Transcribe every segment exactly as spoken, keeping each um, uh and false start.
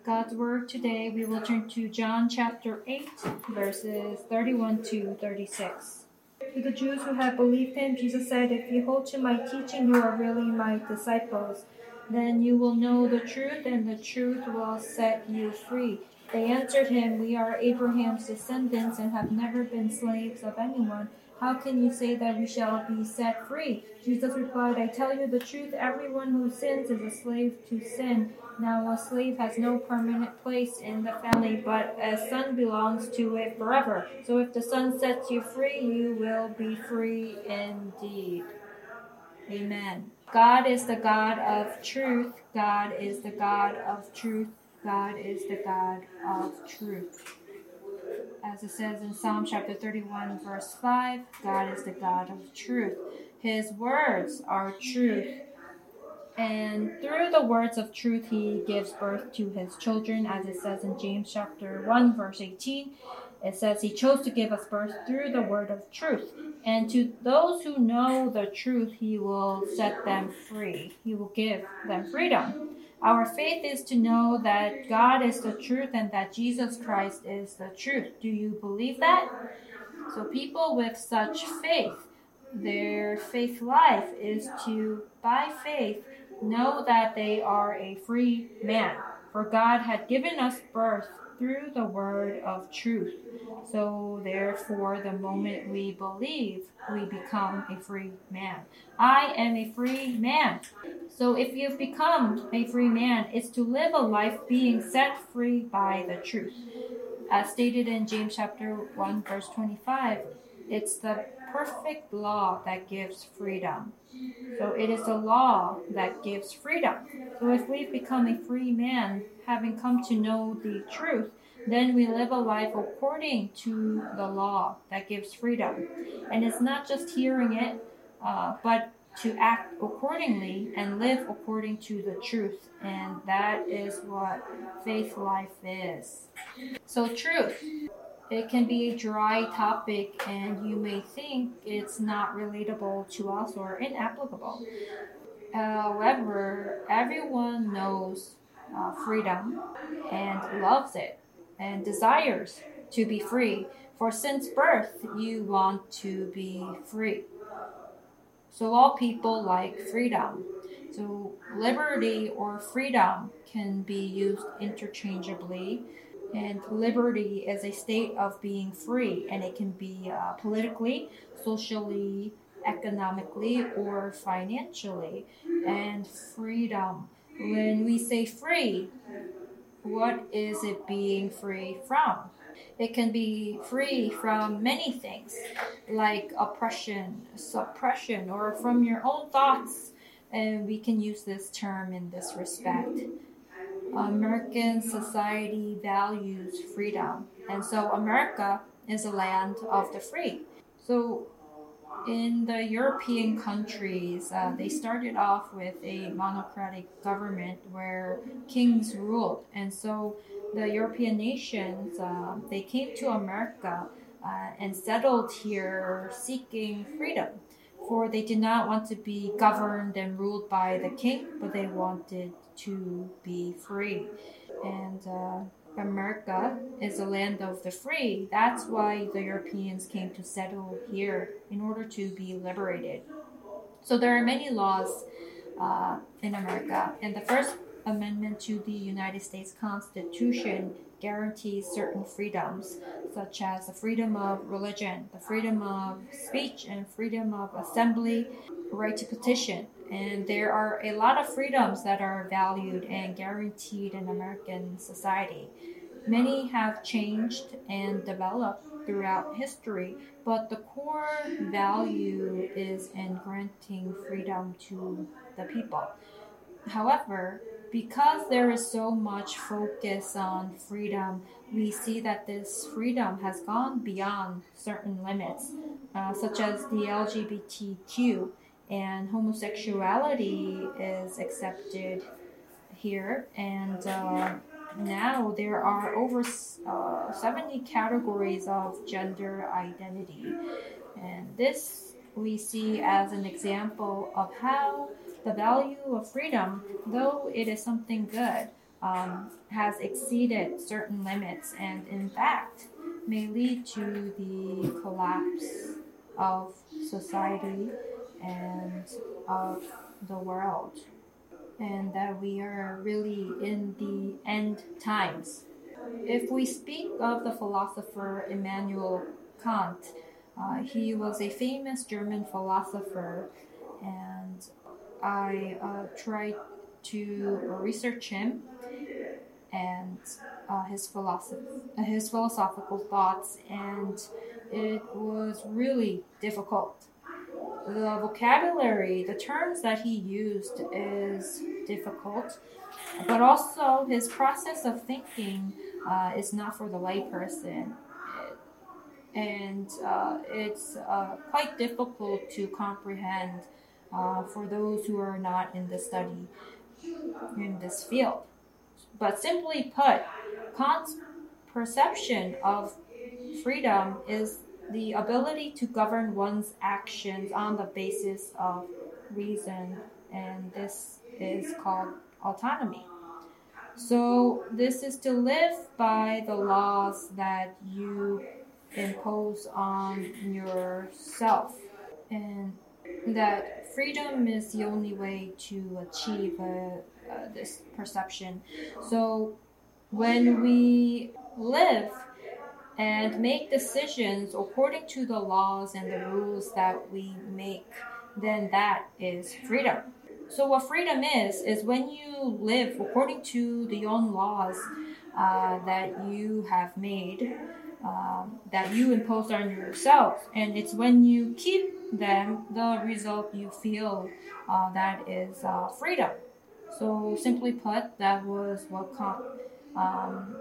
God's word today, we will turn to John chapter eight, verses thirty-one to thirty-six. To the Jews who had believed him, Jesus said, "If you hold to my teaching, you are really my disciples. Then you will know the truth, and the truth will set you free." They answered him, "We are Abraham's descendants and have never been slaves of anyone. How can you say that we shall be set free?" Jesus replied, "I tell you the truth, everyone who sins is a slave to sin. Now a slave has no permanent place in the family, but a son belongs to it forever. So if the Son sets you free, you will be free indeed." Amen. God is the God of truth. God is the God of truth. God is the God of truth. As it says in Psalm chapter thirty-one, verse five, God is the God of truth. His words are truth. And through the words of truth, he gives birth to his children, as it says in James chapter one, verse eighteen. It says he chose to give us birth through the word of truth. And to those who know the truth, he will set them free. He will give them freedom. Our faith is to know that God is the truth and that Jesus Christ is the truth. Do you believe that? So people with such faith, their faith life is to, by faith, know that they are a free man. For God had given us birth through the word of truth. So therefore, the moment we believe, we become a free man. I am a free man. So if you've become a free man, it's to live a life being set free by the truth. As stated in James chapter one, verse twenty-five, it's the perfect law that gives freedom. So it is the law that gives freedom. So if we've become a free man, having come to know the truth, then we live a life according to the law that gives freedom. And it's not just hearing it, uh, but to act accordingly and live according to the truth. And that is what faith life is. So truth. It can be a dry topic, and you may think it's not relatable to us or inapplicable. However, everyone knows uh, freedom and loves it and desires to be free. For since birth, you want to be free. So all people like freedom. So liberty or freedom can be used interchangeably. And liberty is a state of being free, and it can be uh, politically, socially, economically, or financially. And freedom. When we say free, what is it being free from? It can be free from many things, like oppression, suppression, or from your own thoughts. And we can use this term in this respect. American society values freedom, and so America is a land of the free. So in the European countries, uh, they started off with a monocratic government where kings ruled, and so the European nations, uh, they came to America uh, and settled here seeking freedom. For they did not want to be governed and ruled by the king, but they wanted to be free. And uh, America is a land of the free. That's why the Europeans came to settle here in order to be liberated. So there are many laws uh, in America. And the First Amendment to the United States Constitution guarantees certain freedoms, such as the freedom of religion, the freedom of speech, and freedom of assembly, right to petition. And there are a lot of freedoms that are valued and guaranteed in American society. Many have changed and developed throughout history, but the core value is in granting freedom to the people. However, because there is so much focus on freedom, we see that this freedom has gone beyond certain limits, uh, such as the L G B T Q, and homosexuality is accepted here. And uh, now there are over uh, seventy categories of gender identity. And this we see as an example of how the value of freedom, though it is something good, um, has exceeded certain limits and, in fact, may lead to the collapse of society and of the world, and that we are really in the end times. If we speak of the philosopher Immanuel Kant, uh, he was a famous German philosopher, and I uh, tried to research him and uh, his philosophy, his philosophical thoughts, and it was really difficult. The vocabulary, the terms that he used is difficult, but also his process of thinking uh, is not for the layperson. And uh, it's uh, quite difficult to comprehend uh, for those who are not in the study in this field. But simply put, Kant's perception of freedom is the ability to govern one's actions on the basis of reason, and this is called autonomy. So this is to live by the laws that you impose on yourself, and that freedom is the only way to achieve uh, uh, this perception. So when we live and make decisions according to the laws and the rules that we make, then that is freedom. So what freedom is, is when you live according to the own laws uh, that you have made, um, that you impose on yourself. And it's when you keep them, the result you feel uh, that is uh, freedom. So simply put, that was what Kant um,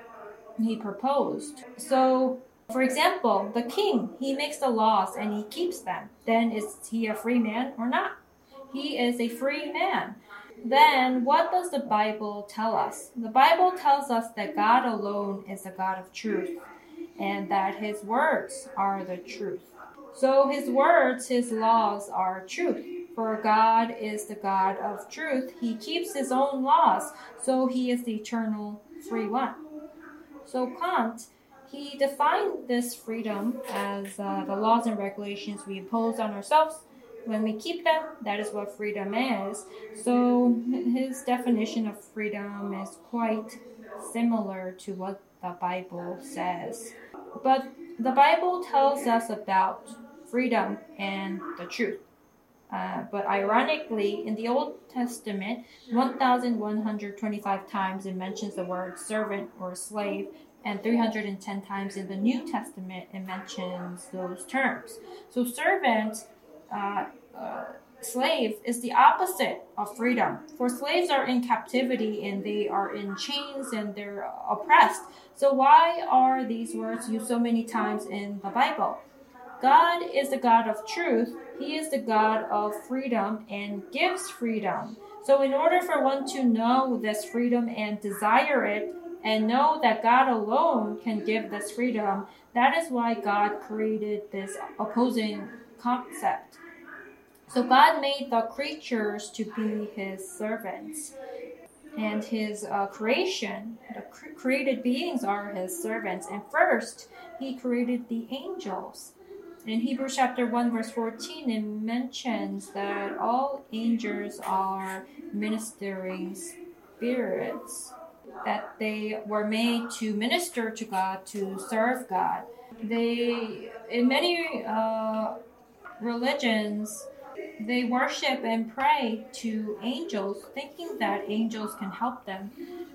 he proposed. So, for example, the king, he makes the laws and he keeps them. Then is he a free man or not? He is a free man. Then what does the Bible tell us? The Bible tells us that God alone is the God of truth, and that his words are the truth. So his words, his laws are truth. For God is the God of truth. He keeps his own laws, so he is the eternal free one. So Kant, he defined this freedom as uh, the laws and regulations we impose on ourselves. When we keep them, that is what freedom is. So his definition of freedom is quite similar to what the Bible says. But the Bible tells us about freedom and the truth. Uh, but ironically, in the Old Testament, one thousand one hundred twenty-five times it mentions the word servant or slave, and three hundred ten times in the New Testament it mentions those terms. So servant, uh, uh, slave is the opposite of freedom. For slaves are in captivity and they are in chains and they're oppressed. So why are these words used so many times in the Bible? God is the God of truth. He is the God of freedom and gives freedom. So in order for one to know this freedom and desire it, and know that God alone can give this freedom, that is why God created this opposing concept. So God made the creatures to be his servants. And his uh, creation, the cre- created beings are his servants. And first, he created the angels. In Hebrews chapter one, verse fourteen, it mentions that all angels are ministering spirits, that they were made to minister to God, to serve God. They, in many uh, religions, they worship and pray to angels, thinking that angels can help them.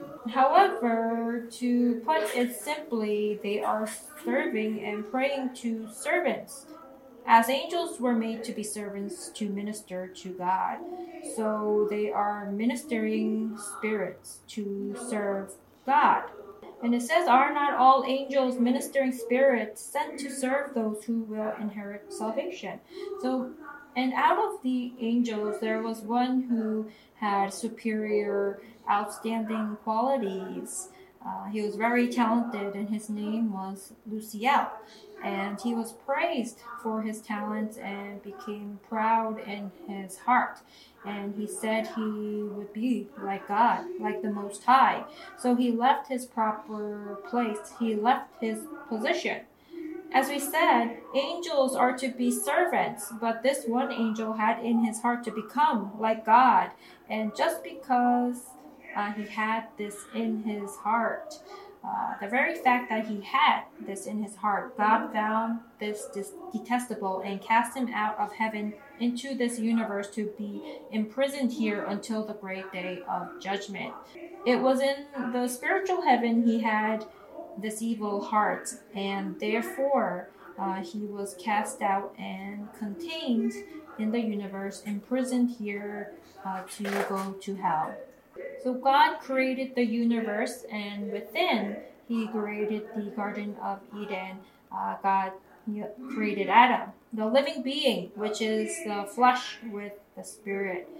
However, to put it simply, they are serving and praying to servants, as angels were made to be servants to minister to God. So they are ministering spirits to serve God. And it says, are not all angels ministering spirits sent to serve those who will inherit salvation? So, and out of the angels, there was one who had superior, outstanding qualities. Uh, he was very talented, and his name was Luciel. And he was praised for his talents and became proud in his heart. and he said he would be like God, like the Most High. So he left his proper place. He left his position. As we said, angels are to be servants, but this one angel had in his heart to become like God. And just because uh, he had this in his heart, uh, the very fact that he had this in his heart, God found this, this detestable and cast him out of heaven into this universe to be imprisoned here until the great day of judgment. It was in the spiritual heaven he had this evil heart, and therefore uh, he was cast out and contained in the universe, imprisoned here uh, to go to hell. So God created the universe, and within he created the Garden of Eden. Uh, God created Adam, the living being, which is the flesh with the spirit.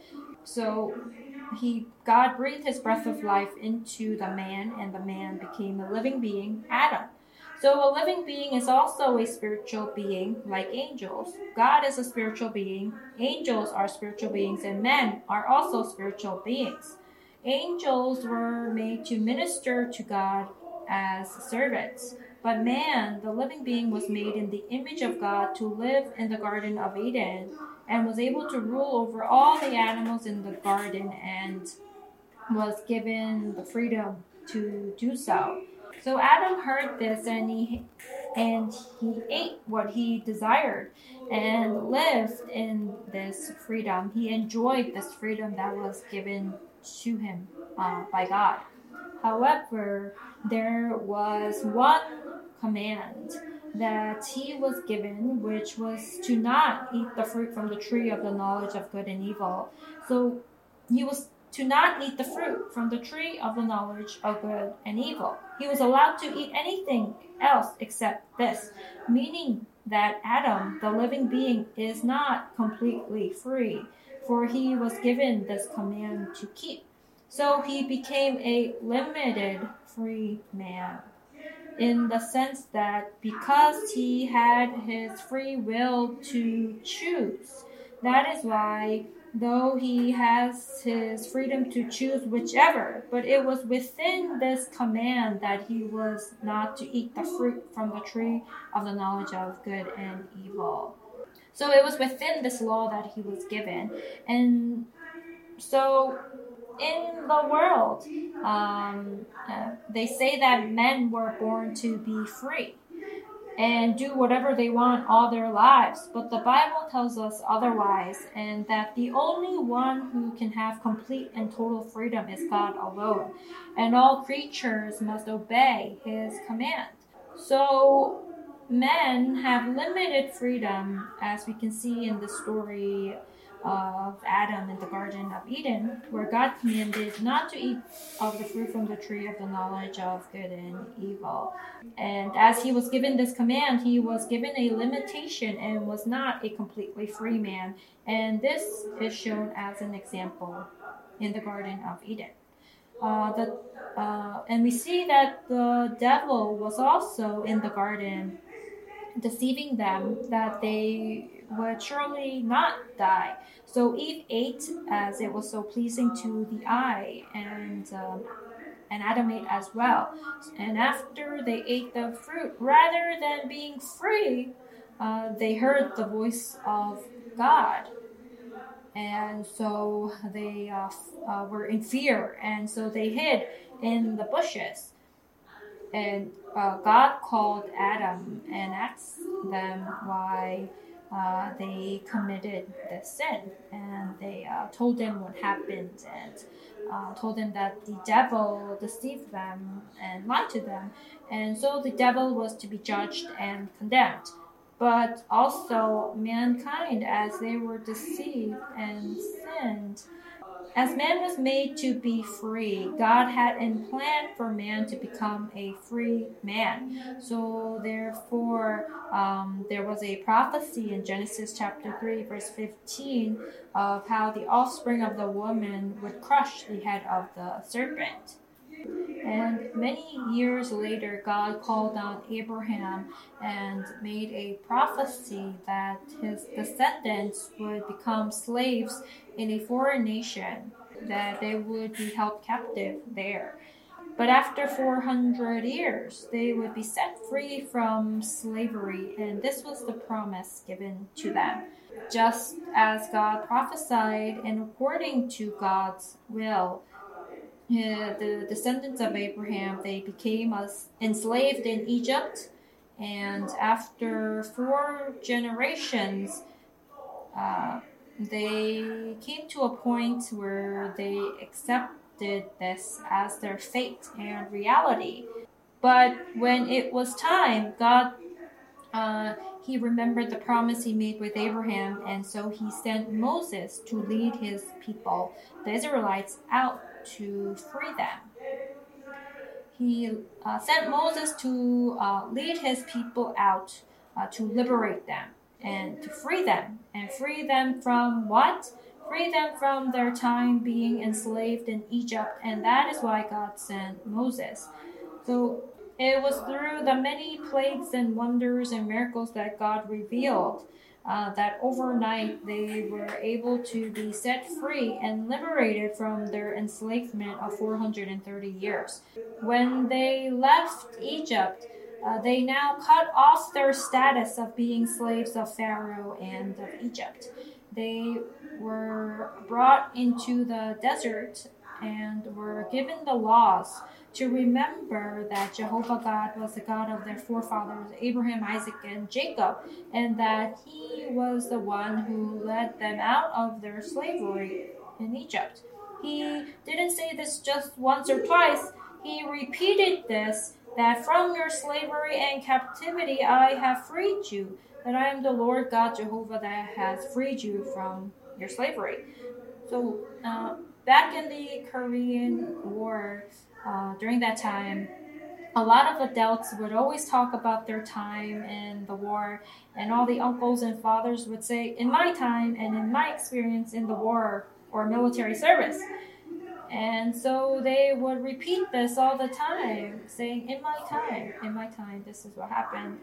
So he God breathed his breath of life into the man, and the man became a living being, Adam. So a living being is also a spiritual being, like angels. God is a spiritual being, angels are spiritual beings, and men are also spiritual beings. Angels were made to minister to God as servants, but man, the living being, was made in the image of God to live in the Garden of Eden, and was able to rule over all the animals in the garden, and was given the freedom to do so. So Adam heard this, and he and he ate what he desired and lived in this freedom. He enjoyed this freedom that was given to him uh, by God. However, there was one command that he was given, which was to not eat the fruit from the tree of the knowledge of good and evil. So he was to not eat the fruit from the tree of the knowledge of good and evil. He was allowed to eat anything else except this, meaning that Adam, the living being, is not completely free, for he was given this command to keep. So he became a limited free man, in the sense that because he had his free will to choose, that is why, though he has his freedom to choose whichever, but it was within this command that he was not to eat the fruit from the tree of the knowledge of good and evil. So it was within this law that he was given. And so in the world, um, uh, they say that men were born to be free and do whatever they want all their lives. But the Bible tells us otherwise, and that the only one who can have complete and total freedom is God alone, and all creatures must obey his command. So men have limited freedom, as we can see in the story of Adam in the Garden of Eden, where God commanded not to eat of the fruit from the tree of the knowledge of good and evil. And as he was given this command, he was given a limitation and was not a completely free man. And this is shown as an example in the Garden of Eden. Uh, the, uh, and we see that the devil was also in the garden, deceiving them that they would surely not die. So Eve ate as it was so pleasing to the eye, and um, and Adam ate as well. And after they ate the fruit, rather than being free, uh, they heard the voice of God. And so they uh, uh, were in fear, and so they hid in the bushes. And uh, God called Adam and asked them why uh, they committed this sin. And they uh, told him what happened, and uh, told him that the devil deceived them and lied to them. And so the devil was to be judged and condemned. But also mankind, as they were deceived and sinned, as man was made to be free, God had in plan for man to become a free man. So therefore, um, there was a prophecy in Genesis chapter three, verse fifteen, of how the offspring of the woman would crush the head of the serpent. And many years later, God called on Abraham and made a prophecy that his descendants would become slaves in a foreign nation, that they would be held captive there. But after four hundred years, they would be set free from slavery, and this was the promise given to them. Just as God prophesied, and according to God's will, uh, the descendants of Abraham, they became enslaved in Egypt, and after four generations, uh, they came to a point where they accepted this as their fate and reality. But when it was time, God uh, he remembered the promise he made with Abraham, and so he sent Moses to lead his people, the Israelites, out to free them. He uh, sent Moses to uh, lead his people out uh, to liberate them and to free them. And free them from what? Free them from their time being enslaved in Egypt, and that is why God sent Moses. So it was through the many plagues and wonders and miracles that God revealed uh, that overnight they were able to be set free and liberated from their enslavement of four hundred thirty years. When they left Egypt, uh, they now cut off their status of being slaves of Pharaoh and of Egypt. They were brought into the desert and were given the laws to remember that Jehovah God was the God of their forefathers, Abraham, Isaac, and Jacob, and that he was the one who led them out of their slavery in Egypt. He didn't say this just once or twice. He repeated this, that from your slavery and captivity I have freed you, that I am the Lord God Jehovah that has freed you from your slavery. So uh, back in the Korean War, uh, during that time, a lot of adults would always talk about their time in the war, and all the uncles and fathers would say, in my time and in my experience in the war or military service. And so they would repeat this all the time, saying, in my time, in my time, this is what happened.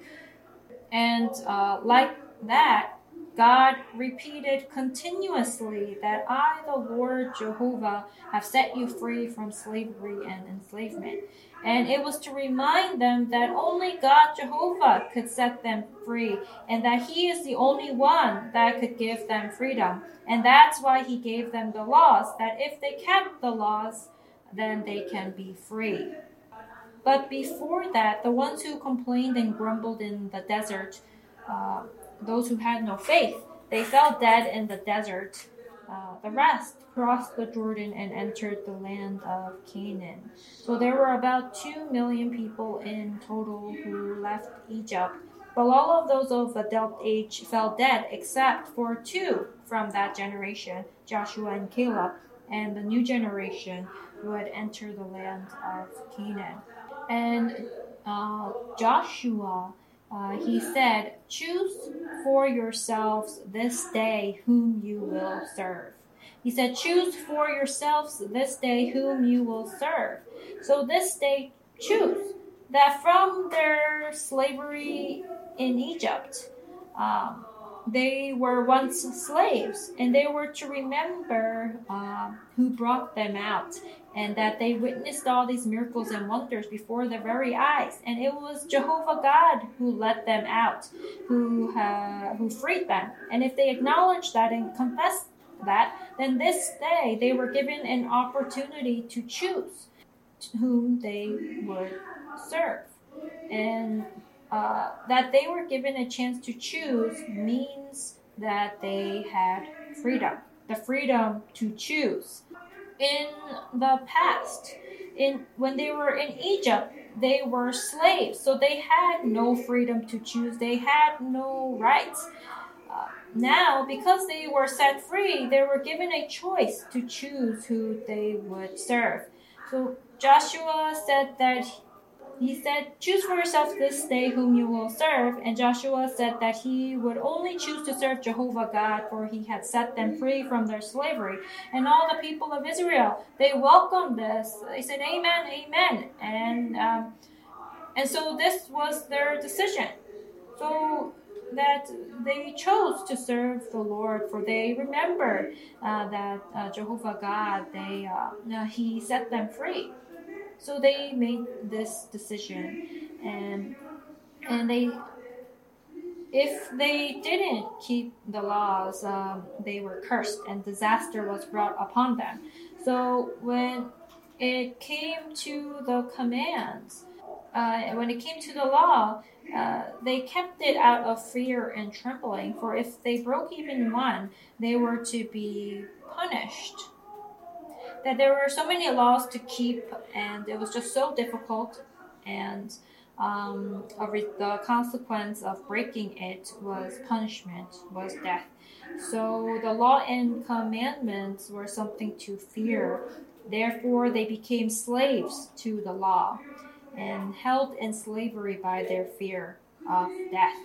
And uh, like that, God repeated continuously that I, the Lord Jehovah, have set you free from slavery and enslavement. And it was to remind them that only God Jehovah could set them free, and that he is the only one that could give them freedom. And that's why he gave them the laws, that if they kept the laws, then they can be free. But before that, the ones who complained and grumbled in the desert, uh, those who had no faith, they fell dead in the desert. Uh, the rest crossed the Jordan and entered the land of Canaan. So there were about two million people in total who left Egypt. But all of those of adult age fell dead except for two from that generation, Joshua and Caleb, and the new generation would enter the land of Canaan. And uh, Joshua, uh, he said, choose for yourselves this day whom you will serve. He said, choose for yourselves this day whom you will serve. So this day, choose that from their slavery in Egypt, um, they were once slaves, and they were to remember uh, who brought them out, and that they witnessed all these miracles and wonders before their very eyes. And it was Jehovah God who let them out, who uh, who freed them. And if they acknowledged that and confessed that, then this day they were given an opportunity to choose whom they would serve. And uh, that they were given a chance to choose means that they had freedom, the freedom to choose. In the past, in when they were in Egypt, they were slaves, so they had no freedom to choose. They had no rights. Uh, now, because they were set free, they were given a choice to choose who they would serve. So Joshua said that he said, choose for yourself this day whom you will serve. And Joshua said that he would only choose to serve Jehovah God, for he had set them free from their slavery. And all the people of Israel, they welcomed this. They said, amen, amen. And, um, and so this was their decision. So that they chose to serve the Lord, for they remembered uh, that uh, Jehovah God, they uh, he set them free. So they made this decision, and and they, if they didn't keep the laws, um, they were cursed, and disaster was brought upon them. So when it came to the commands, uh, when it came to the law, uh, they kept it out of fear and trembling. For if they broke even one, they were to be punished. That there were so many laws to keep, and it was just so difficult, and um, the consequence of breaking it was punishment, was death. So the law and commandments were something to fear. Therefore, they became slaves to the law and held in slavery by their fear of death.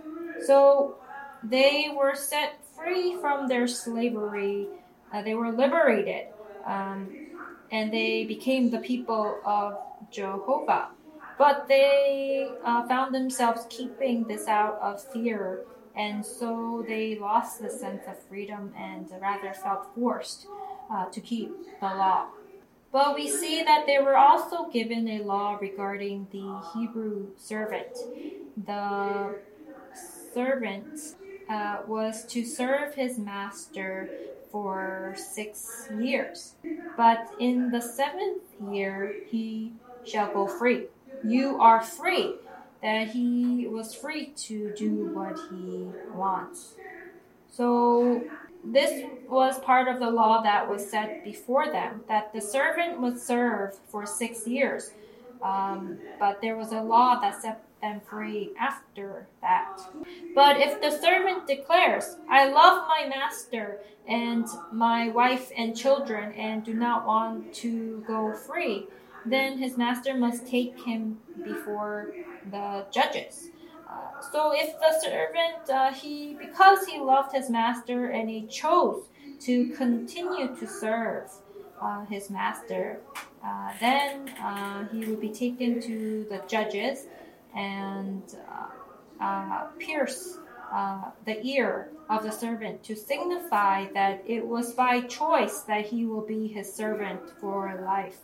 So they were set free from their slavery. Uh, they were liberated. Um, and they became the people of Jehovah. But they uh, found themselves keeping this out of fear, and so they lost the sense of freedom and rather felt forced uh, to keep the law. But we see that they were also given a law regarding the Hebrew servant. The servant uh, was to serve his master for six years. But in the seventh year, he shall go free. You are free. That he was free to do what he wants. So this was part of the law that was set before them, that the servant would serve for six years. Um, but there was a law that set them free after that. But if the servant declares, I love my master and my wife and children and do not want to go free, then his master must take him before the judges. Uh, so if the servant, uh, he because he loved his master and he chose to continue to serve uh, his master, uh, then uh, he would be taken to the judges and uh, uh, pierce uh, the ear of the servant to signify that it was by choice that he will be his servant for life.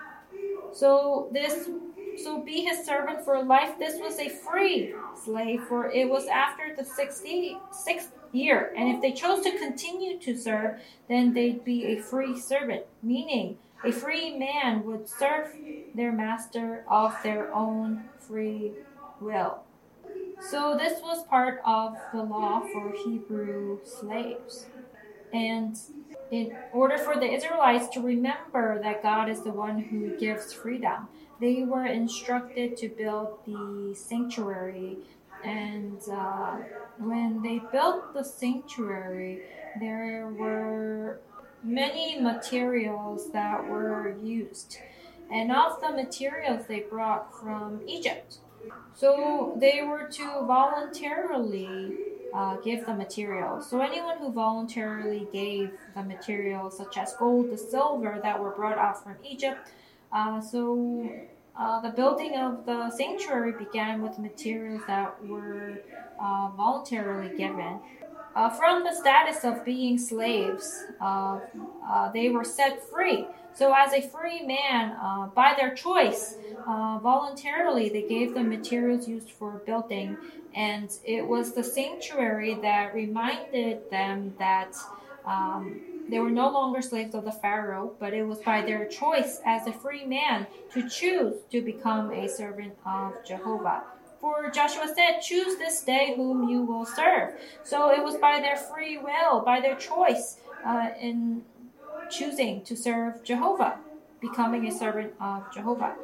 So this, so be his servant for life. This was a free slave, for it was after the sixty-sixth year. And if they chose to continue to serve, then they'd be a free servant, meaning a free man would serve their master of their own free will. So this was part of the law for Hebrew slaves. And in order for the Israelites to remember that God is the one who gives freedom, they were instructed to build the sanctuary. And uh, when they built the sanctuary, there were many materials that were used. And of the materials they brought from Egypt. So they were to voluntarily uh, give the materials. So anyone who voluntarily gave the materials, such as gold, the silver that were brought out from Egypt, uh, so uh, the building of the sanctuary began with materials that were uh, voluntarily given. Uh, from the status of being slaves, uh, uh, they were set free. So as a free man, uh, by their choice, uh, voluntarily, they gave the materials used for building. And it was the sanctuary that reminded them that um, they were no longer slaves of the Pharaoh, but it was by their choice as a free man to choose to become a servant of Jehovah. For Joshua said, choose this day whom you will serve. So it was by their free will, by their choice uh, in choosing to serve Jehovah, becoming a servant of Jehovah.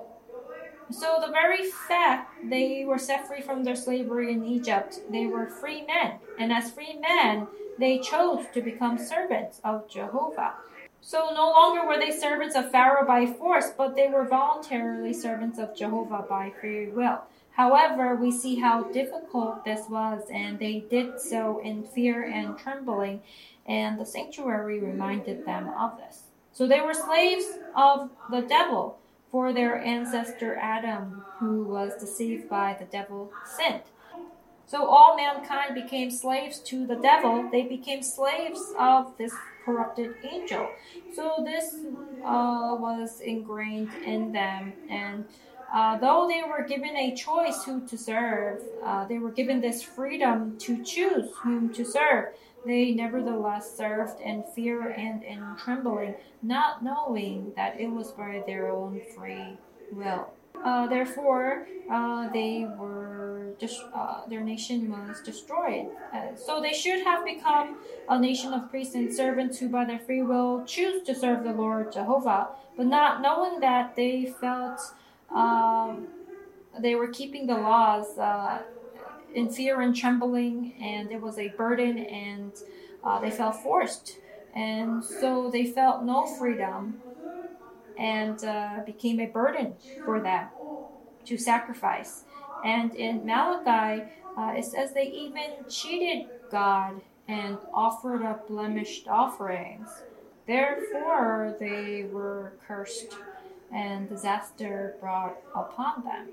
So the very fact they were set free from their slavery in Egypt, they were free men. And as free men, they chose to become servants of Jehovah. So no longer were they servants of Pharaoh by force, but they were voluntarily servants of Jehovah by free will. However, we see how difficult this was, and they did so in fear and trembling, and the sanctuary reminded them of this. So they were slaves of the devil, for their ancestor Adam, who was deceived by the devil, sinned. So all mankind became slaves to the devil. They became slaves of this corrupted angel. So this uh, was ingrained in them. And uh, though they were given a choice who to serve, uh, they were given this freedom to choose whom to serve. They nevertheless served in fear and in trembling, not knowing that it was by their own free will. Uh, therefore, uh, they were just uh, their nation was destroyed. Uh, so they should have become a nation of priests and servants who, by their free will, choose to serve the Lord Jehovah, but not knowing that they felt um, they were keeping the laws uh, in fear and trembling, and it was a burden, and uh, they felt forced, and so they felt no freedom, and uh, became a burden for them to sacrifice. And in Malachi, uh, it says they even cheated God and offered up blemished offerings. Therefore, they were cursed, and disaster brought upon them.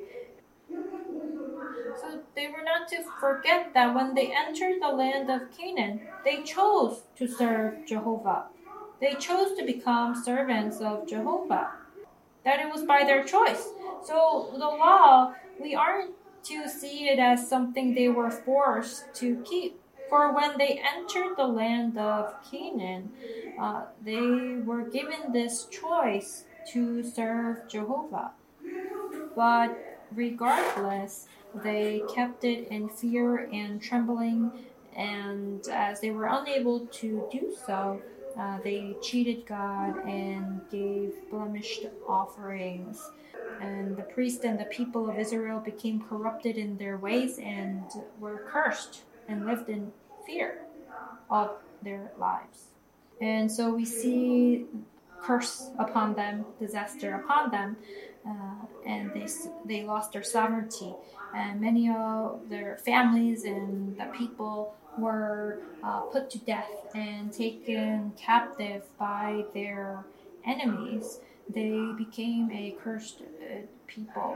So they were not to forget that when they entered the land of Canaan, they chose to serve Jehovah. They chose to become servants of Jehovah. That it was by their choice. So the law, we aren't to see it as something they were forced to keep. For when they entered the land of Canaan, uh, they were given this choice to serve Jehovah. But regardless, they kept it in fear and trembling, and as they were unable to do so, uh, they cheated God and gave blemished offerings. And the priest and the people of Israel became corrupted in their ways and were cursed and lived in fear of their lives. And so we see curse upon them, disaster upon them, uh, and they they lost their sovereignty. And many of their families and the people were uh, put to death and taken captive by their enemies. They became a cursed uh, people,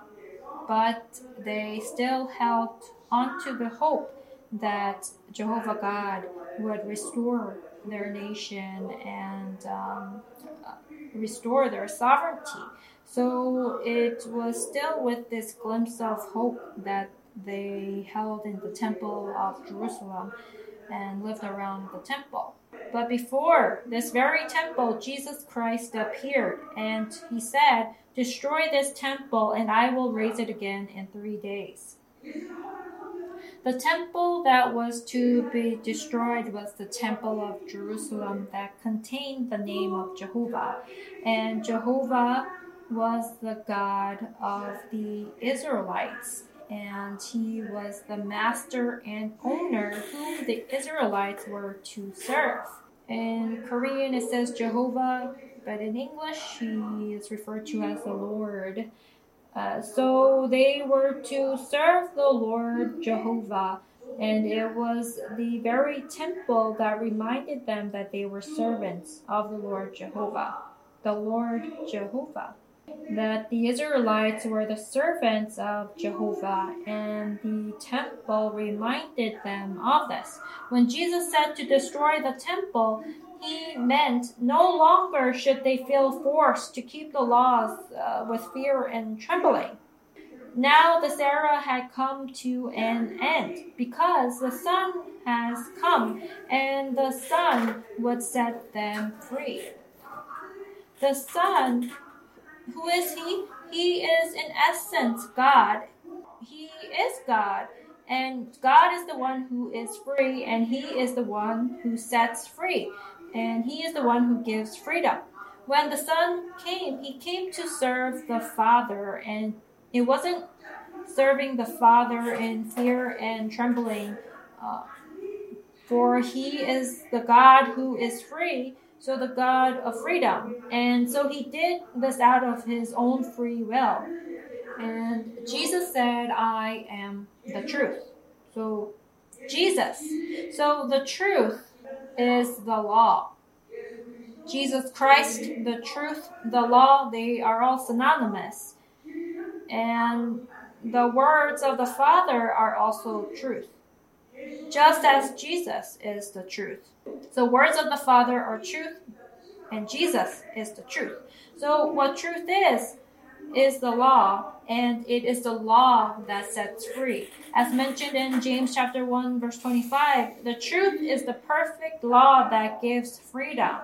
but they still held onto the hope that Jehovah God would restore their nation and um, restore their sovereignty. So it was still with this glimpse of hope that they held in the temple of Jerusalem and lived around the temple. But before this very temple, Jesus Christ appeared, and he said, "Destroy this temple, and I will raise it again in three days." The temple that was to be destroyed was the temple of Jerusalem that contained the name of Jehovah. And Jehovah was the God of the Israelites, and he was the master and owner whom the Israelites were to serve. In Korean it says Jehovah, but in English he is referred to as the Lord. Uh, so they were to serve the Lord Jehovah, and it was the very temple that reminded them that they were servants of the Lord Jehovah. The Lord Jehovah. That the Israelites were the servants of Jehovah, and the temple reminded them of this. When Jesus said to destroy the temple, he meant no longer should they feel forced to keep the laws uh, with fear and trembling. Now this era had come to an end because the Son has come, and the Son would set them free. The Son, who is he? He is in essence God. He is God, and God is the one who is free, and he is the one who sets free, and he is the one who gives freedom. When the Son came, he came to serve the Father, and it wasn't serving the Father in fear and trembling, uh, for he is the God who is free. So the God of freedom. And so he did this out of his own free will. And Jesus said, I am the truth. So Jesus. So the truth is the law. Jesus Christ, the truth, the law, they are all synonymous. And the words of the Father are also truth, just as Jesus is the truth. The words of the Father are truth, and Jesus is the truth. So what truth is, is the law, and it is the law that sets free. As mentioned in James chapter one, verse twenty-five, the truth is the perfect law that gives freedom.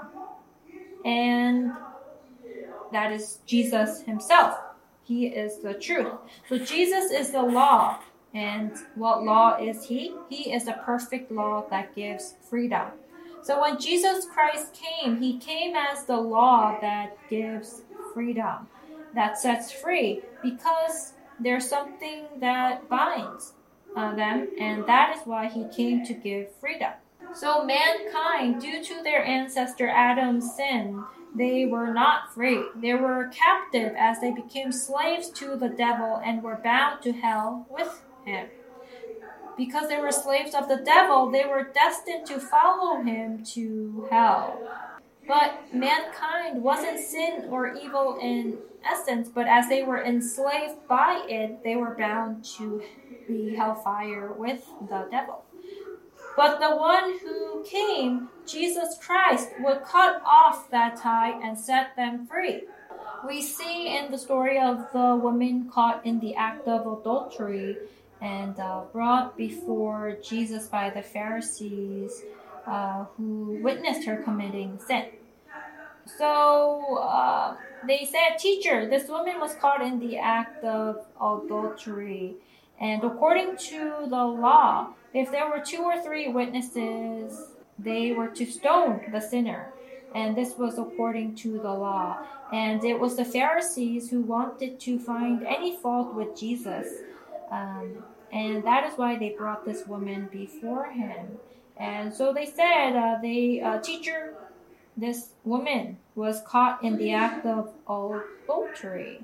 And that is Jesus himself. He is the truth. So Jesus is the law. And what law is he? He is the perfect law that gives freedom. So when Jesus Christ came, he came as the law that gives freedom, that sets free, because there's something that binds uh, them, and that is why he came to give freedom. So mankind, due to their ancestor Adam's sin, they were not free. They were captive as they became slaves to the devil and were bound to hell with him. Because they were slaves of the devil, they were destined to follow him to hell. But mankind wasn't sin or evil in essence, but as they were enslaved by it, they were bound to the hellfire with the devil. But the one who came, Jesus Christ, would cut off that tie and set them free. We see in the story of the woman caught in the act of adultery and uh, brought before Jesus by the Pharisees uh, who witnessed her committing sin. So uh, they said, "Teacher, this woman was caught in the act of adultery. And according to the law, if there were two or three witnesses, they were to stone the sinner." And this was according to the law. And it was the Pharisees who wanted to find any fault with Jesus. Um, and that is why they brought this woman before him. And so they said, uh, they, uh, "Teacher, this woman was caught in the act of adultery."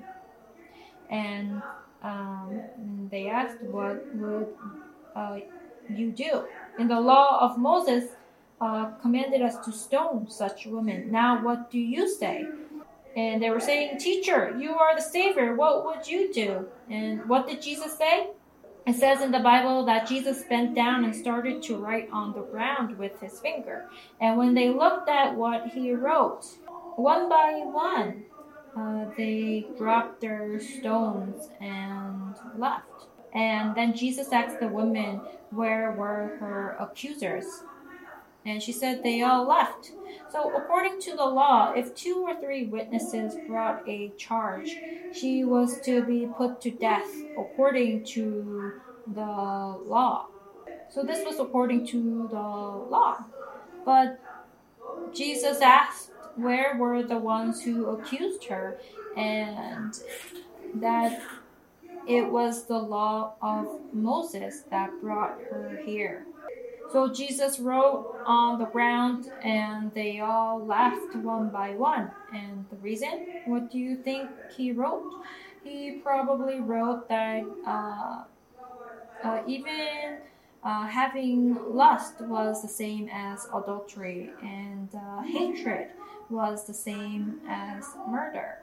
And um, they asked, "What would uh, you do?" In the law of Moses uh, commanded us to stone such women. Now what do you say? And they were saying, "Teacher, you are the Savior. What would you do?" And what did Jesus say? It says in the Bible that Jesus bent down and started to write on the ground with his finger. And when they looked at what he wrote, one by one, uh, they dropped their stones and left. And then Jesus asked the woman, where were her accusers? And she said they all left. So according to the law, if two or three witnesses brought a charge, she was to be put to death according to the law. So this was according to the law. But Jesus asked where were the ones who accused her, and that it was the law of Moses that brought her here. So Jesus wrote on the ground, and they all left one by one. And the reason? What do you think he wrote? He probably wrote that uh, uh, even uh, having lust was the same as adultery, and uh, hatred was the same as murder.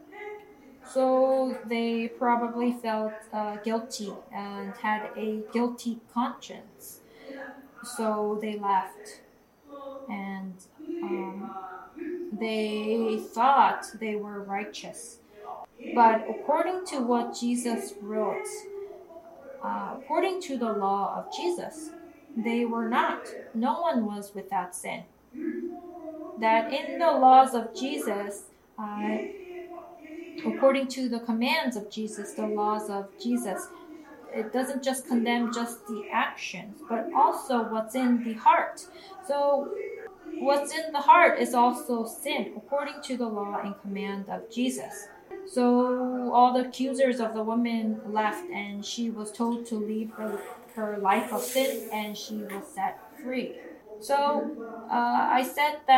So they probably felt uh, guilty and had a guilty conscience. So they left, and um, they thought they were righteous. But according to what Jesus wrote, uh, according to the law of Jesus, they were not. No one was without sin. That in the laws of Jesus, uh, according to the commands of Jesus, the laws of Jesus, it doesn't just condemn just the actions, but also what's in the heart. So what's in the heart is also sin, according to the law and command of Jesus. So all the accusers of the woman left, and she was told to leave her, her life of sin, and she was set free. So uh, I said that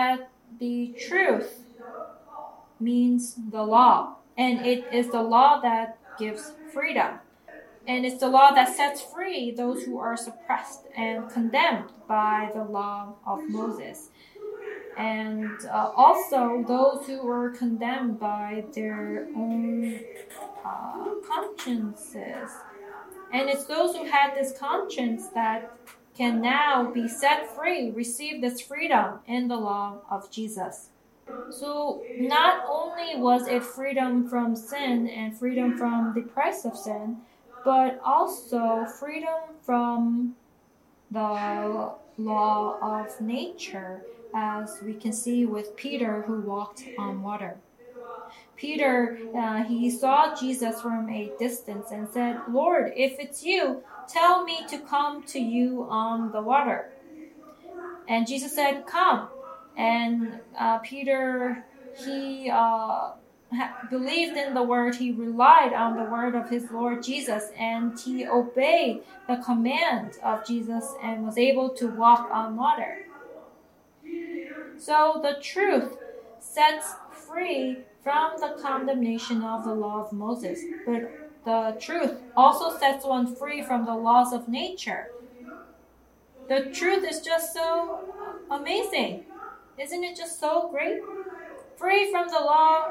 the truth means the law, and it is the law that gives freedom. And it's the law that sets free those who are suppressed and condemned by the law of Moses. And uh, also those who were condemned by their own uh, consciences. And it's those who had this conscience that can now be set free, receive this freedom in the law of Jesus. So not only was it freedom from sin and freedom from the price of sin, but also freedom from the law of nature, as we can see with Peter, who walked on water. Peter, uh, he saw Jesus from a distance and said, "Lord, if it's you, tell me to come to you on the water." And Jesus said, "Come." And uh, Peter, he uh, believed in the word, he relied on the word of his Lord Jesus, and he obeyed the command of Jesus and was able to walk on water. So the truth sets free from the condemnation of the law of Moses, but the truth also sets one free from the laws of nature. The truth is just so amazing. Isn't it just so great? Free from the law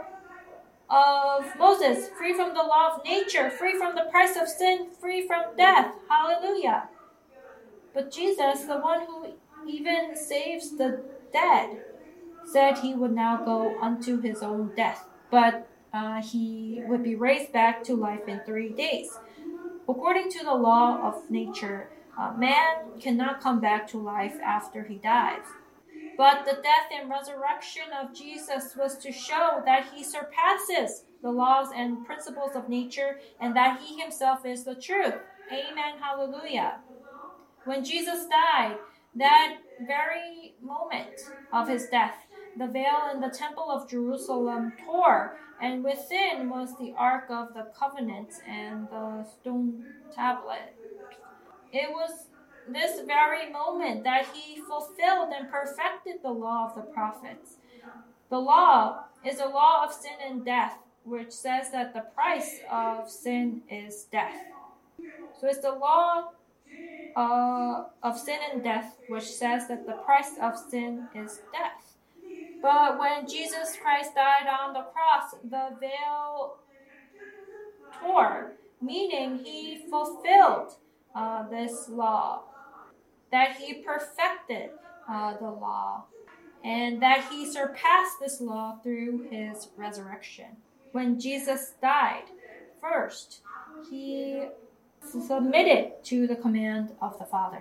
of Moses, free from the law of nature, free from the price of sin, free from death. Hallelujah. But Jesus, the one who even saves the dead, said he would now go unto his own death, but uh, he would be raised back to life in three days. According to the law of nature, uh, man cannot come back to life after he dies. But the death and resurrection of Jesus was to show that he surpasses the laws and principles of nature and that he himself is the truth. Amen. Hallelujah. When Jesus died, that very moment of his death, the veil in the temple of Jerusalem tore, and within was the Ark of the Covenant and the stone tablet. It was this very moment that he fulfilled and perfected the law of the prophets. The law is a law of sin and death, which says that the price of sin is death. So it's the law uh, of sin and death, which says that the price of sin is death. But when Jesus Christ died on the cross, the veil tore, meaning he fulfilled uh, this law, that he perfected uh, the law, and that he surpassed this law through his resurrection. When Jesus died, first, he submitted to the command of the Father.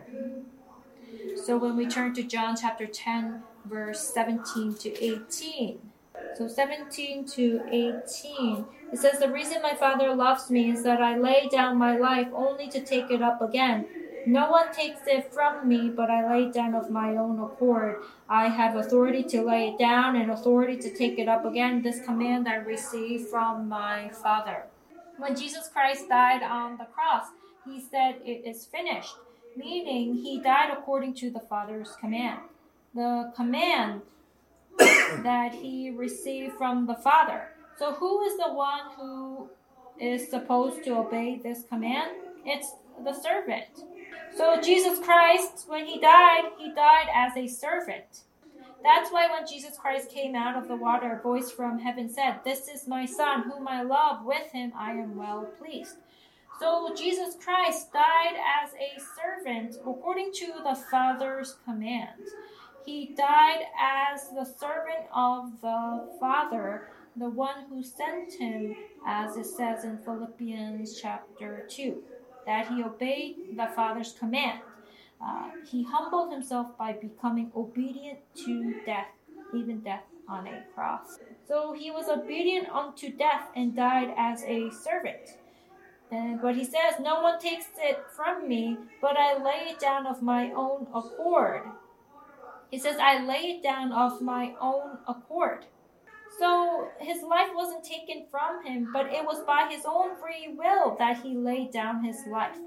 So when we turn to John chapter ten, verse seventeen to eighteen. So seventeen to eighteen, it says, "The reason my Father loves me is that I lay down my life only to take it up again. No one takes it from me, but I lay it down of my own accord. I have authority to lay it down and authority to take it up again. This command I received from my Father." When Jesus Christ died on the cross, he said, "It is finished," meaning he died according to the Father's command. The command that he received from the Father. So who is the one who is supposed to obey this command? It's the servant. So Jesus Christ, when he died, he died as a servant. That's why when Jesus Christ came out of the water, a voice from heaven said, "This is my Son, whom I love. With him I am well pleased." So Jesus Christ died as a servant according to the Father's command. He died as the servant of the Father, the one who sent him, as it says in Philippians chapter two, that he obeyed the Father's command. Uh, he humbled himself by becoming obedient to death, even death on a cross. So he was obedient unto death and died as a servant. And but he says, "No one takes it from me, but I lay it down of my own accord." He says, "I lay it down of my own accord." So his life wasn't taken from him, but it was by his own free will that he laid down his life.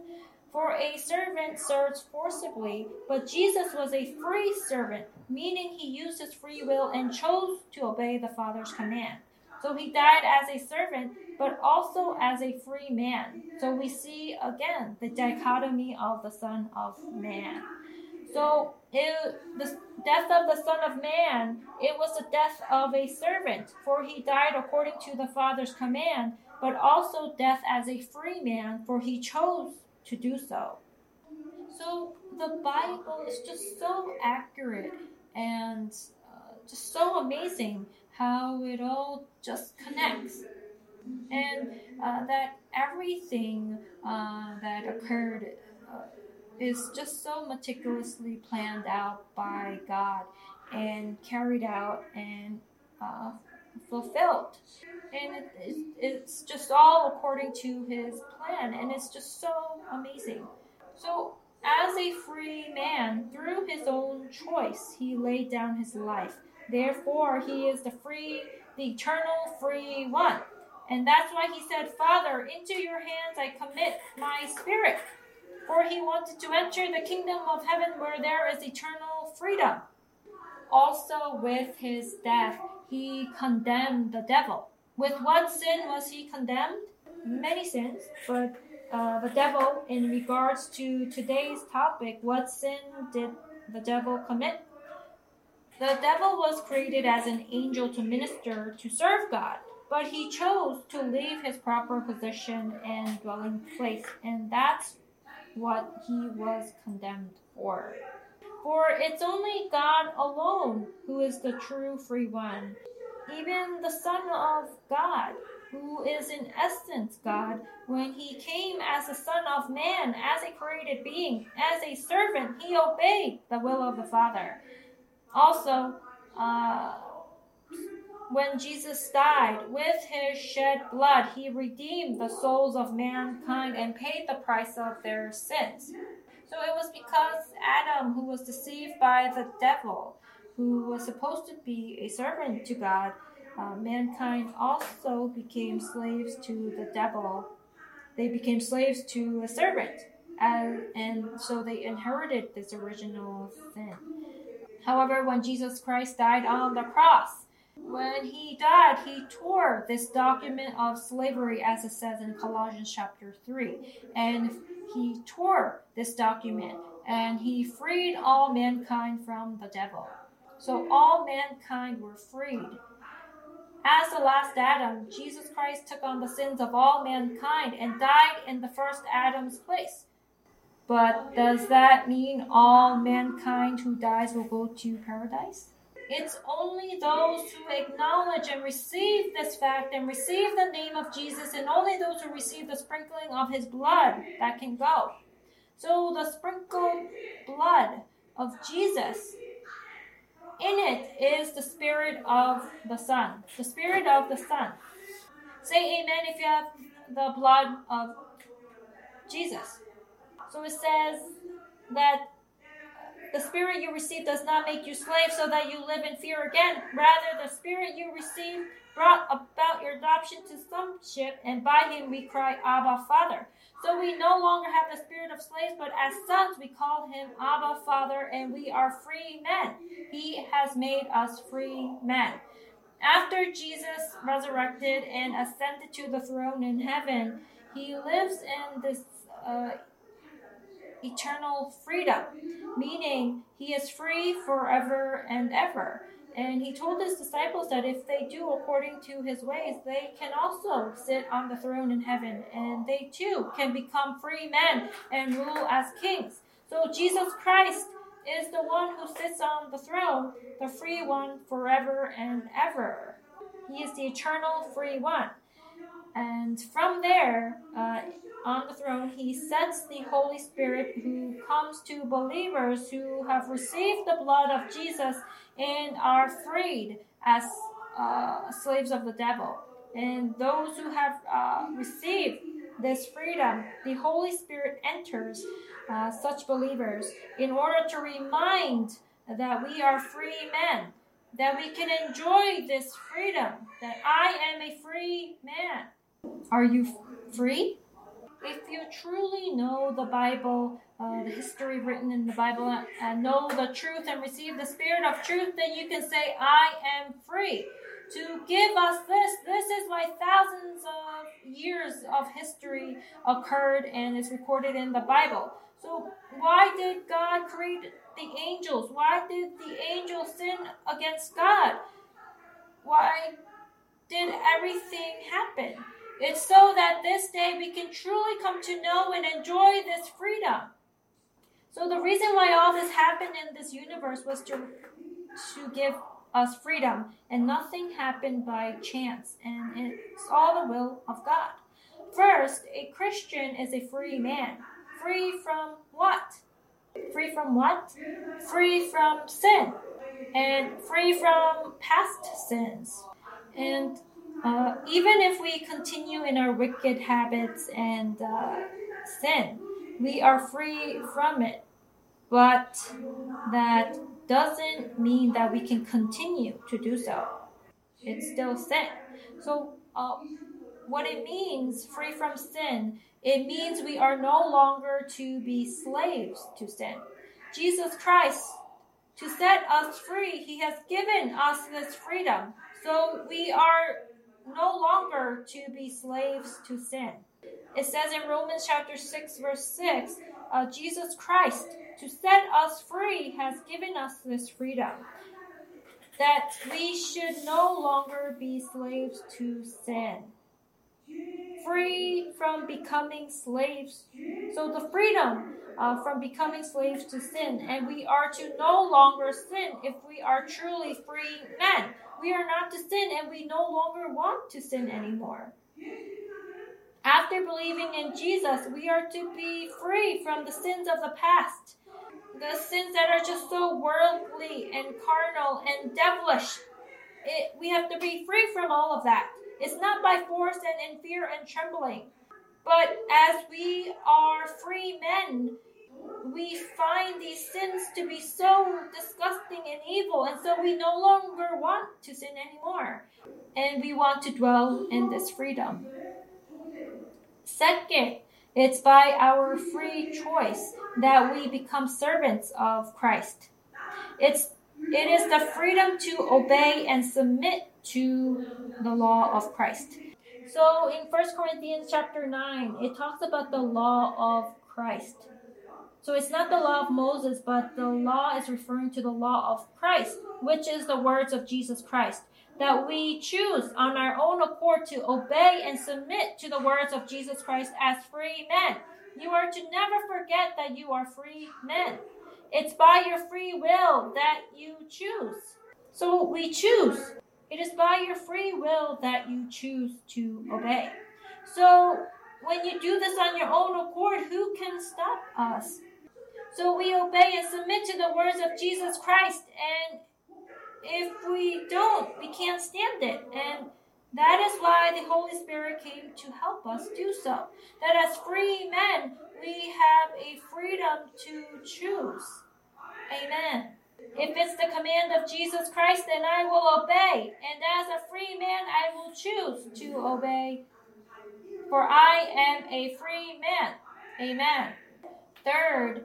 For a servant serves forcibly, but Jesus was a free servant, meaning he used his free will and chose to obey the Father's command. So he died as a servant, but also as a free man. So we see again the dichotomy of the Son of Man. So it, the death of the Son of Man, it was the death of a servant, for he died according to the Father's command, but also death as a free man, for he chose to do so. So the Bible is just so accurate and uh, just so amazing how it all just connects. And uh, that everything uh, that occurred uh, is just so meticulously planned out by God and carried out and uh, fulfilled. And it, it, it's just all according to his plan, and it's just so amazing. So as a free man, through his own choice, he laid down his life. Therefore, he is the free, the eternal free one. And that's why he said, Father, into your hands I commit my spirit. For he wanted to enter the kingdom of heaven where there is eternal freedom. Also with his death, he condemned the devil. With what sin was he condemned? Many sins, but uh, the devil, in regards to today's topic, what sin did the devil commit? The devil was created as an angel to minister, to serve God, but he chose to leave his proper position and dwelling place, and that's what he was condemned for. For it's only God alone who is the true free one. Even the Son of God, who is in essence God, when he came as the Son of Man, as a created being, as a servant, he obeyed the will of the Father. Also, uh, when Jesus died, with his shed blood, he redeemed the souls of mankind and paid the price of their sins. So it was because Adam, who was deceived by the devil, who was supposed to be a servant to God, uh, mankind also became slaves to the devil. They became slaves to a servant, and, and so they inherited this original sin. However, when Jesus Christ died on the cross, when he died, he tore this document of slavery, as it says in Colossians chapter three. And he tore this document, and he freed all mankind from the devil. So all mankind were freed. As the last Adam, Jesus Christ took on the sins of all mankind and died in the first Adam's place. But does that mean all mankind who dies will go to paradise? It's only those who acknowledge and receive this fact and receive the name of Jesus, and only those who receive the sprinkling of his blood that can go. So the sprinkled blood of Jesus, in it is the Spirit of the Son. The Spirit of the Son. Say amen if you have the blood of Jesus. So it says that the Spirit you receive does not make you slaves so that you live in fear again. Rather, the Spirit you received brought about your adoption to sonship, and by him we cry, Abba, Father. So we no longer have the spirit of slaves, but as sons we call him Abba, Father, and we are free men. He has made us free men. After Jesus resurrected and ascended to the throne in heaven, he lives in this uh, eternal freedom, meaning he is free forever and ever. And he told his disciples that if they do according to his ways, they can also sit on the throne in heaven, and they too can become free men and rule as kings. So Jesus Christ is the one who sits on the throne, the free one forever and ever. He is the eternal free one. And from there, uh, on the throne, he sends the Holy Spirit, who comes to believers who have received the blood of Jesus and are freed as uh, slaves of the devil. And those who have uh, received this freedom, the Holy Spirit enters uh, such believers in order to remind that we are free men, that we can enjoy this freedom, that I am a free man. Are you free? if you truly know the Bible, uh, the history written in the Bible, and know the truth and receive the Spirit of truth, then you can say, I am free. To give us this, this is why thousands of years of history occurred and is recorded in the Bible. So why did God create the angels? Why did the angels sin against God? Why did everything happen? It's so that this day we can truly come to know and enjoy this freedom. So the reason why all this happened in this universe was to, to give us freedom, and nothing happened by chance, and it's all the will of God. First, a Christian is a free man. Free from what? Free from what? Free from sin, and free from past sins. And uh, even if we continue in our wicked habits and uh, sin, we are free from it. But that doesn't mean that we can continue to do so. It's still sin. So uh, what it means, free from sin, it means we are no longer to be slaves to sin. Jesus Christ, to set us free, he has given us this freedom. So we are no longer to be slaves to sin. It says in Romans chapter six, verse six, uh, Jesus Christ, to set us free, has given us this freedom, that we should no longer be slaves to sin. Free from becoming slaves. So the freedom uh, from becoming slaves to sin, and we are to no longer sin if we are truly free men. We are not to sin, and we no longer want to sin anymore. After believing in Jesus, we are to be free from the sins of the past. The sins that are just so worldly and carnal and devilish. It, we have to be free from all of that. It's not by force and in fear and trembling. But as we are free men, we find these sins to be so disgusting and evil, and so we no longer want to sin anymore. And we want to dwell in this freedom. Second, it's by our free choice that we become servants of Christ. It's it is the freedom to obey and submit to the law of Christ. So in First Corinthians chapter nine, it talks about the law of Christ. So it's not the law of Moses, but the law is referring to the law of Christ, which is the words of Jesus Christ, that we choose on our own accord to obey and submit to the words of Jesus Christ as free men. You are to never forget that you are free men. It's by your free will that you choose. So we choose. It is by your free will that you choose to obey. So when you do this on your own accord, who can stop us? So we obey and submit to the words of Jesus Christ, and if we don't, we can't stand it. And that is why the Holy Spirit came to help us do so. That as free men, we have a freedom to choose. Amen. If it's the command of Jesus Christ, then I will obey. And as a free man, I will choose to obey. For I am a free man. Amen. Third,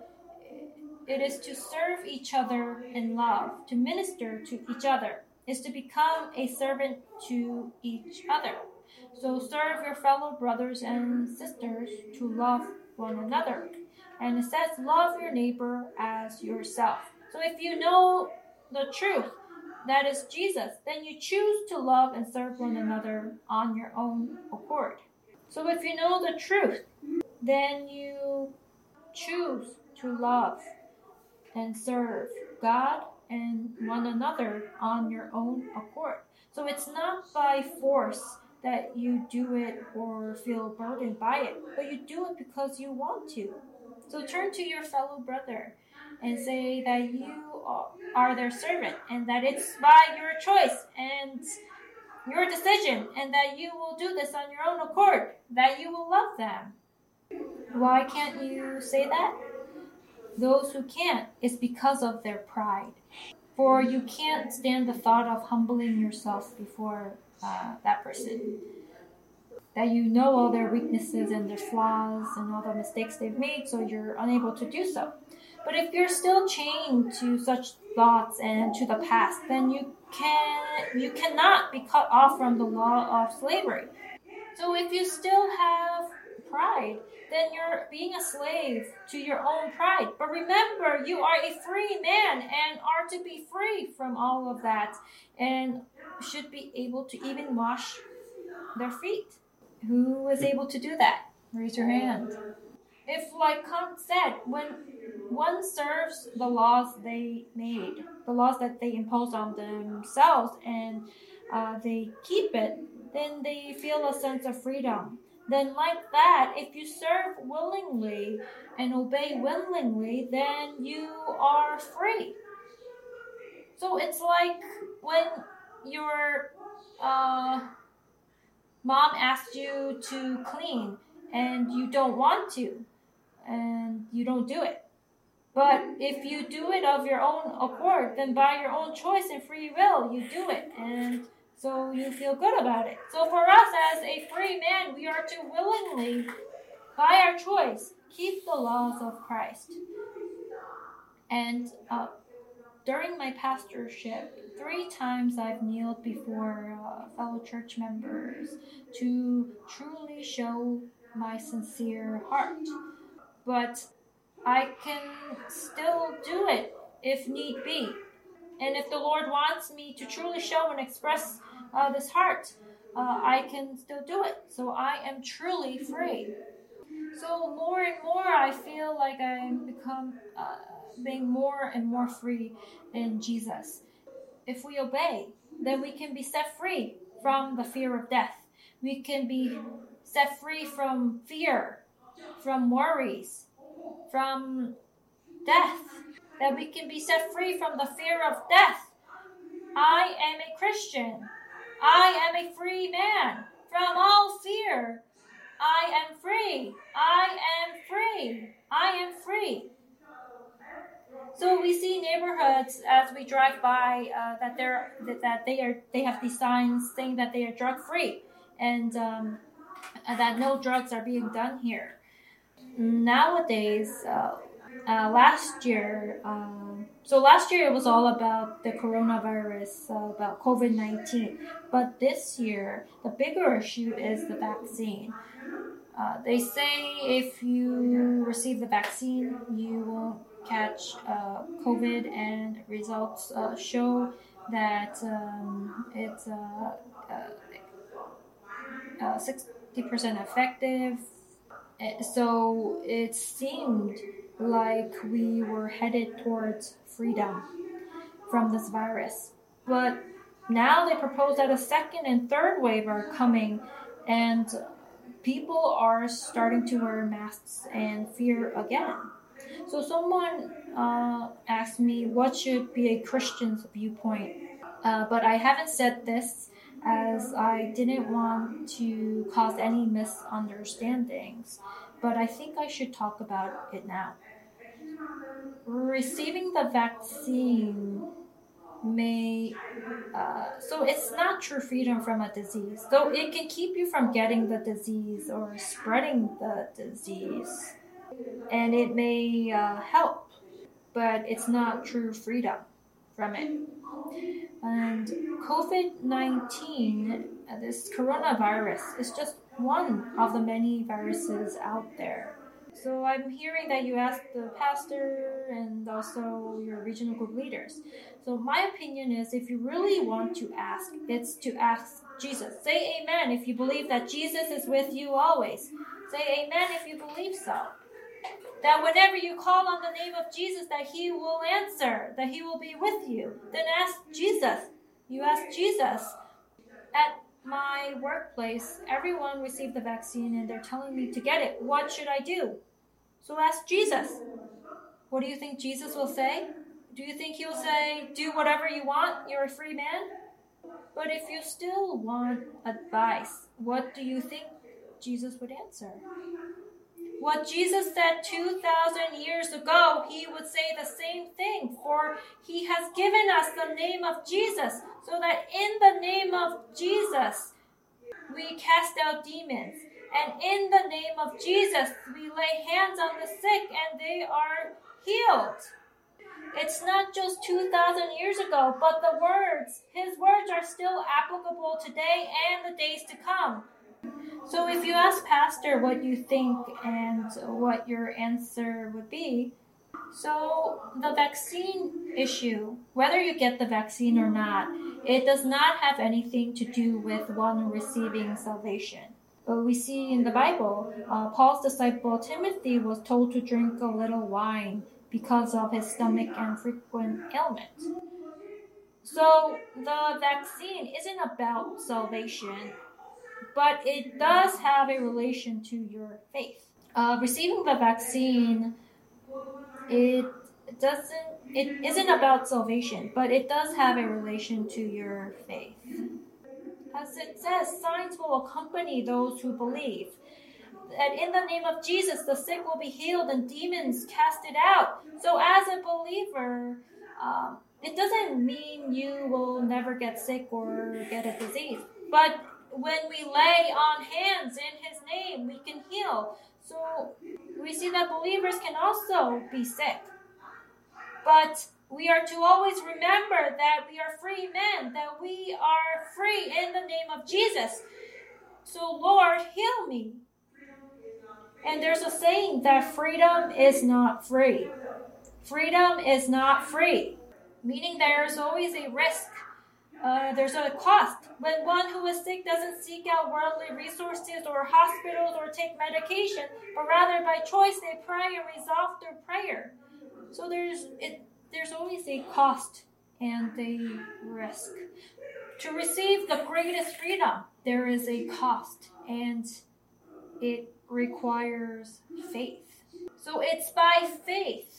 it is to serve each other in love, to minister to each other, is to become a servant to each other. So serve your fellow brothers and sisters to love one another. And it says, love your neighbor as yourself. So if you know the truth, that is Jesus, then you choose to love and serve one another on your own accord. So if you know the truth, then you choose to love and serve God and one another on your own accord. So it's not by force that you do it or feel burdened by it, but you do it because you want to. So turn to your fellow brother and say that you are their servant, and that it's by your choice and your decision, and that you will do this on your own accord, that you will love them. Why can't you say that? Those who can't, is because of their pride. For you can't stand the thought of humbling yourself before uh, that person. that you know all their weaknesses and their flaws and all the mistakes they've made, so you're unable to do so. But if you're still chained to such thoughts and to the past, then you can you cannot be cut off from the law of slavery. So if you still have pride, then you're being a slave to your own pride. But remember, you are a free man and are to be free from all of that and should be able to even wash their feet. Who is able to do that? Raise your hand. If, like Kant said, when one serves the laws they made, the laws that they imposed on themselves, and uh, they keep it, then they feel a sense of freedom. Then like that, if you serve willingly and obey willingly, then you are free. So it's like when your uh, mom asks you to clean and you don't want to, and you don't do it. But if you do it of your own accord, then by your own choice and free will, you do it. And so you feel good about it. So for us as a free man, we are to willingly, by our choice, keep the laws of Christ. And uh, during my pastorship, three times I've kneeled before uh, fellow church members to truly show my sincere heart. But I can still do it if need be. And if the Lord wants me to truly show and express uh, this heart, uh, I can still do it. So I am truly free. So more and more I feel like I'm become uh, being more and more free in Jesus. If we obey, then we can be set free from the fear of death. We can be set free from fear, from worries, from death. That we can be set free from the fear of death. I am a Christian. I am a free man from all fear. I am free. I am free. I am free. So we see neighborhoods as we drive by uh, that they're that, that they are they have these signs saying that they are drug free and um, that no drugs are being done here. Nowadays, uh, uh, last year, um, so last year it was all about the coronavirus, uh, about COVID nineteen. But this year, the bigger issue is the vaccine. Uh, they say if you receive the vaccine, you won't catch uh, COVID, and results uh, show that um, it's uh, uh, uh, sixty percent effective. So it seemed like we were headed towards freedom from this virus. But now they propose that a second and third wave are coming, and people are starting to wear masks and fear again. So someone uh, asked me what should be a Christian's viewpoint. Uh, but I haven't said this as I didn't want to cause any misunderstandings. But I think I should talk about it now. Receiving the vaccine may... Uh, so it's not true freedom from a disease. Though it can keep you from getting the disease or spreading the disease. And it may uh, help, but it's not true freedom from it. And COVID nineteen, this coronavirus, is just one of the many viruses out there. So I'm hearing that you asked the pastor and also your regional group leaders. So my opinion is, if you really want to ask, it's to ask Jesus. Say amen if you believe that Jesus is with you always. Say amen if you believe so. That whenever you call on the name of Jesus, that he will answer, that he will be with you. Then ask Jesus. You ask Jesus. At my workplace, everyone received the vaccine and they're telling me to get it. What should I do? So ask Jesus. What do you think Jesus will say? Do you think he will say, do whatever you want, you're a free man? But if you still want advice, what do you think Jesus would answer? What Jesus said two thousand years ago, he would say the same thing. For he has given us the name of Jesus, so that in the name of Jesus, we cast out demons. And in the name of Jesus, we lay hands on the sick and they are healed. It's not just two thousand years ago, but the words, his words are still applicable today and the days to come. So if you ask Pastor what you think and what your answer would be, so the vaccine issue, whether you get the vaccine or not, it does not have anything to do with one receiving salvation. But we see in the Bible, uh, Paul's disciple Timothy was told to drink a little wine because of his stomach and frequent ailments. So the vaccine isn't about salvation, but it does have a relation to your faith. Uh, receiving the vaccine, it doesn't, it isn't about salvation, but it does have a relation to your faith. As it says, signs will accompany those who believe. And in the name of Jesus, the sick will be healed and demons casted out. So as a believer, um, it doesn't mean you will never get sick or get a disease. But when we lay on hands in his name, we can heal. So we see that believers can also be sick. But we are to always remember that we are free men, that we are free in the name of Jesus. So Lord, heal me. And there's a saying that freedom is not free. Freedom is not free, meaning there's always a risk. Uh, there's a cost. When one who is sick doesn't seek out worldly resources or hospitals or take medication, but rather by choice they pray and resolve through prayer. So there's it, there's always a cost and a risk. To receive the greatest freedom, there is a cost, and it requires faith. So it's by faith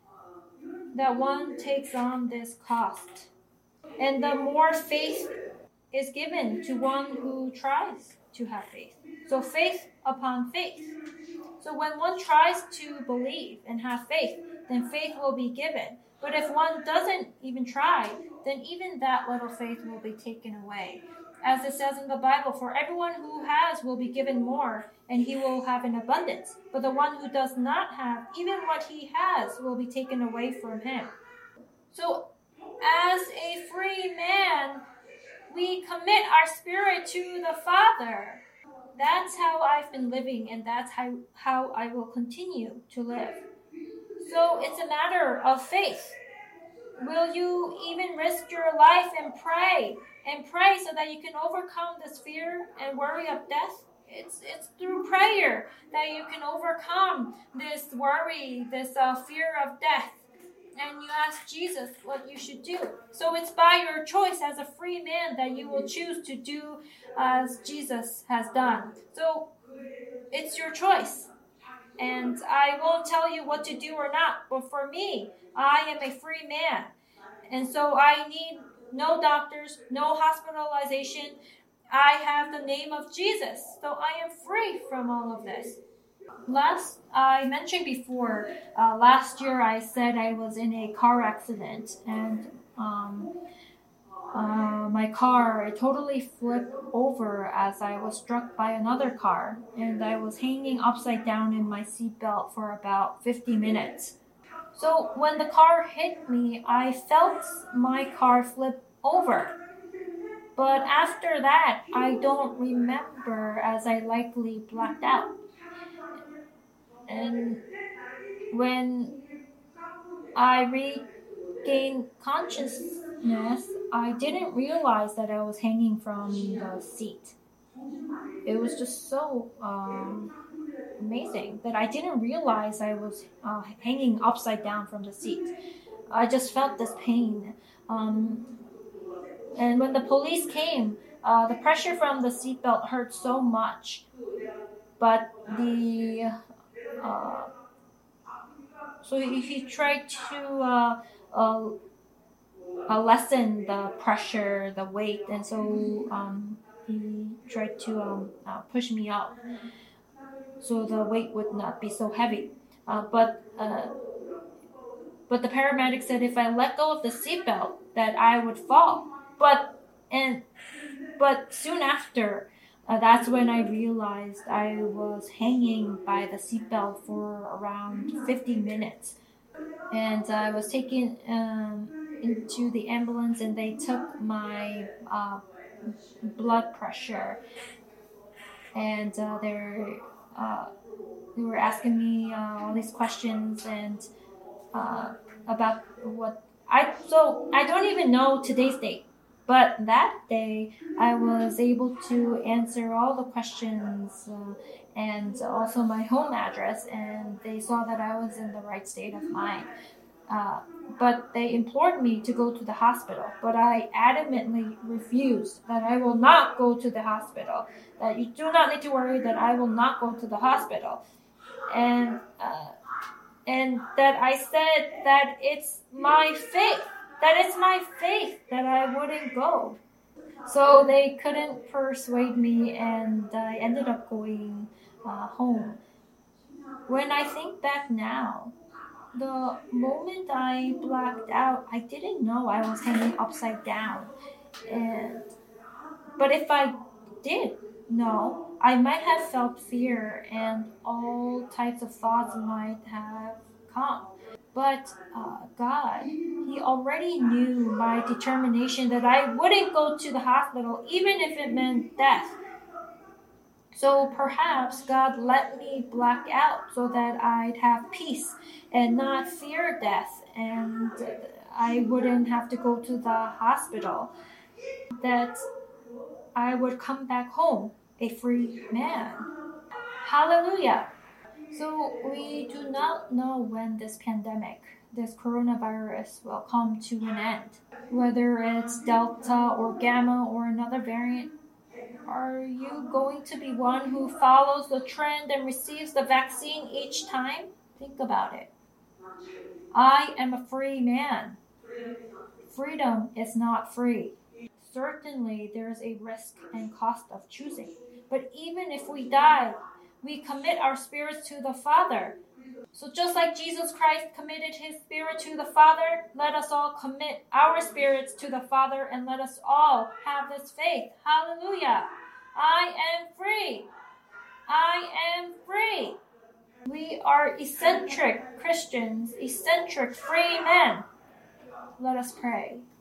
that one takes on this cost. And the more faith is given to one who tries to have faith. So faith upon faith. So when one tries to believe and have faith, then faith will be given. But if one doesn't even try, then even that little faith will be taken away. As it says in the Bible, for everyone who has will be given more, and he will have an abundance. But the one who does not have, even what he has, will be taken away from him. So as a free man, we commit our spirit to the Father. That's how I've been living, and that's how, how I will continue to live. So it's a matter of faith. Will you even risk your life and pray, and pray so that you can overcome this fear and worry of death? It's it's through prayer that you can overcome this worry, this uh, fear of death. And you ask Jesus what you should do. So it's by your choice as a free man that you will choose to do as Jesus has done. So it's your choice. And I won't tell you what to do or not. But for me, I am a free man. And so I need no doctors, no hospitalization. I have the name of Jesus. So I am free from all of this. Last, I mentioned before, uh, last year I said I was in a car accident, and um, uh, my car totally flipped over as I was struck by another car, and I was hanging upside down in my seatbelt for about fifty minutes. So when the car hit me, I felt my car flip over. But after that, I don't remember, as I likely blacked out. And when I regained consciousness, I didn't realize that I was hanging from the seat. It was just so um, amazing that I didn't realize I was uh, hanging upside down from the seat. I just felt this pain. Um, and when the police came, uh, the pressure from the seatbelt hurt so much. But the Uh, so he, he tried to uh, uh, uh, lessen the pressure, the weight, and so um, he tried to um, uh, push me up so the weight would not be so heavy. Uh, but uh, but the paramedic said if I let go of the seatbelt, that I would fall. But and but soon after, Uh, that's when I realized I was hanging by the seatbelt for around fifty minutes. And I was taken um, into the ambulance, and they took my uh, blood pressure. And uh, they're, uh, they were asking me uh, all these questions and uh, about what I so I don't even know today's date, but that day I was able to answer all the questions uh, and also my home address, and they saw that I was in the right state of mind. Uh, but they implored me to go to the hospital, but I adamantly refused that I will not go to the hospital, that you do not need to worry, that I will not go to the hospital. And uh, and that I said that it's my faith, that it's my faith that I wouldn't go. So they couldn't persuade me, and I ended up going uh, home. When I think back now, the moment I blacked out, I didn't know I was hanging upside down. And but if I did know, I might have felt fear, and all types of thoughts might have come. But uh, God, He already knew my determination that I wouldn't go to the hospital, even if it meant death. So perhaps God let me black out so that I'd have peace and not fear death, and I wouldn't have to go to the hospital. That I would come back home a free man. Hallelujah. So we do not know when this pandemic, this coronavirus, will come to an end. Whether it's Delta or Gamma or another variant, are you going to be one who follows the trend and receives the vaccine each time? Think about it. I am a free man. Freedom is not free. Certainly, there is a risk and cost of choosing. But even if we die, we commit our spirits to the Father. So just like Jesus Christ committed His spirit to the Father, let us all commit our spirits to the Father, and let us all have this faith. Hallelujah. I am free. I am free. We are eccentric Christians, eccentric free men. Let us pray.